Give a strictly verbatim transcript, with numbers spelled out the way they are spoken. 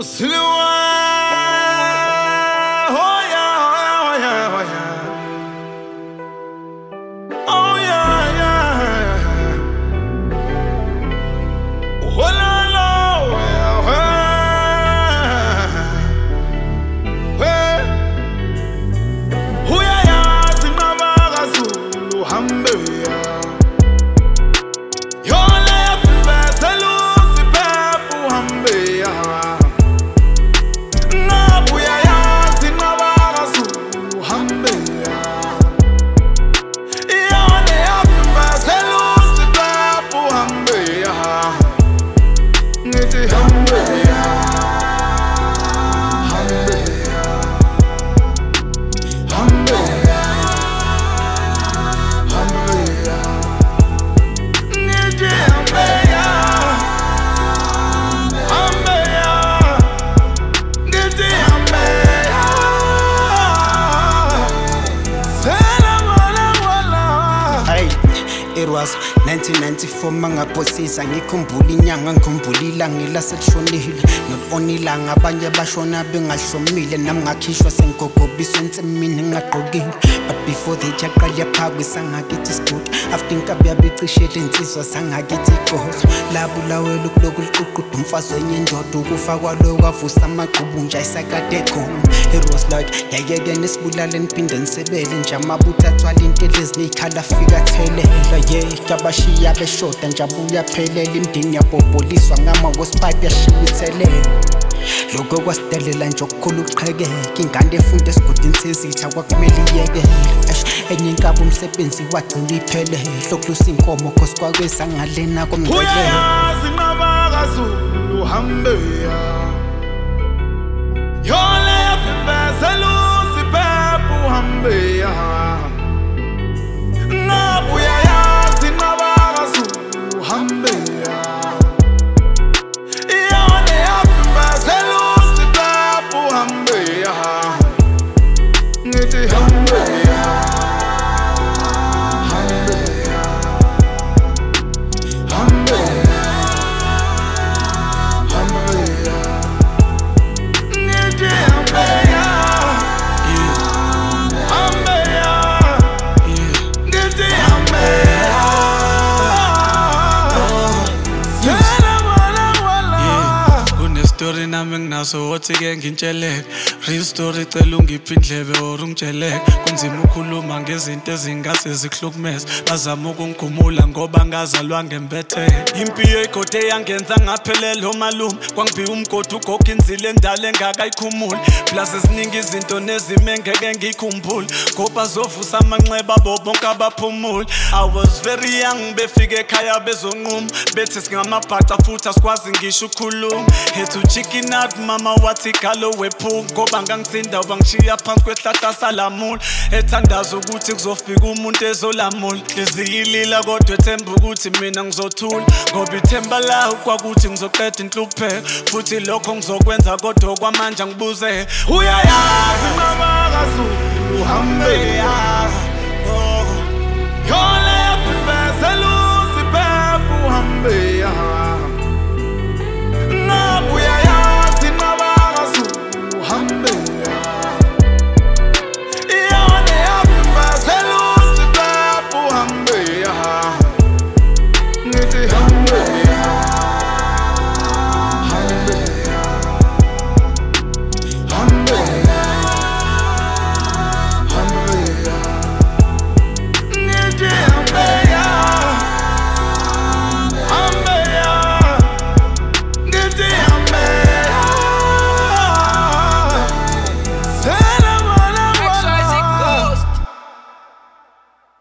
It was nineteen ninety-four mangaphosisa ngikhumbula inyanga ngikhumbula ilanga laselishonile not only ilanga abanye bashona bengahlomile nami ngakhishwa sengogobiswa ensimini ngaqokile but before they jaqala yaphakisa ngakithi scoot after inkabi yabicishele insizwa sangakithi igozo labulawela ukuloku liququda umfazi wenye indoda ukufa kwalo kwavusa amaqhubu nje ayisakade khona. It was like yayeke nesibulala niphinde nisebele nje amabutha athwala intelo ezinikhala afika thelela yeah kabashiya beshoda nje abuya phelela imndeni yabobholiswa ngama hospipe yashibithelele lokho kwasidelela nje okukhulu uqhekeke ingane efunda esigudini sezitha kwakumele iyekele enye inkaba umsebenzi wagcina iphelele loklusa inkomo khosi kwakweza ngalena komngcele uyayazi nqaba kaZulu hambeya yole yafimbezela usiphepha uhambeya ngabuya yazi nqaba kaZulu hambeya yole yafimbezela usiphepha uhambeya ngithi hambeya hambeya hambeya hambeya ngithi hambeya hambeya ngithi hambeya yena wala wala kunestory nami nginaso wothi ke ngitsheleke real story cela ungiphi indlebe or ungitsheleke kunzima ukukhuluma ngezinto ezingase zikuhlukumeze bazama ukungigumula ngoba ngazalwa ngembethe impi yegode yangenza ngaphelele omalume kwangiphi umgodi ugogo inzile endala engakayikhumuli plus eziningi izinto nezime ngeke ngikhumbule ngoba zovusa amanxeba bonke abaphumuli I was very young befike ekhaya bezonquma bethi singamabhaca futhi asikwazi ngisho ukukhuluma hethu chicken out mama wathi galo wephungu ngoba ngangisinda bangishiya phansi kwehlahla salamula ethandaza ukuthi kuzofika umuntu ezolamula liziyilila kodwa ethemba ukuthi mina ngizothula ngoba ithemba la kwakuthi ngizoqeda inhlupheko futhi lokho ngizokwenza kodwa kwamanje ngibuze uyayazi nqaba kaZulu hambeya oh yole